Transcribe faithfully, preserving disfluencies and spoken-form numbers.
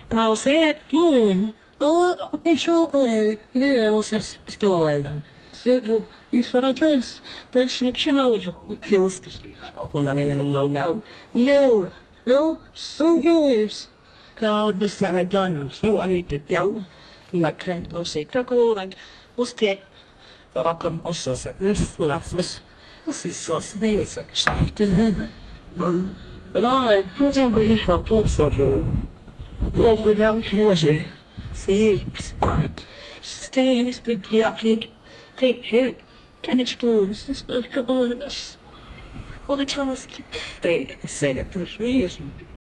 I'll say it, hmm. Oh, it's chocolate. Yeah, what's this story? So, it's what I dress. That's your child. It kills the no, no, no, no, so yours. Now, this that I've done, so I need to tell. Like, can I say, Taco, like, what's that? But I can also say, this, this, this is so smooth, like, something. But I don't believe I put for you. Well, without music, thieves, stains, big yucky, take hit, and it's blues, it's the goodness. All the time, they say that there's reason.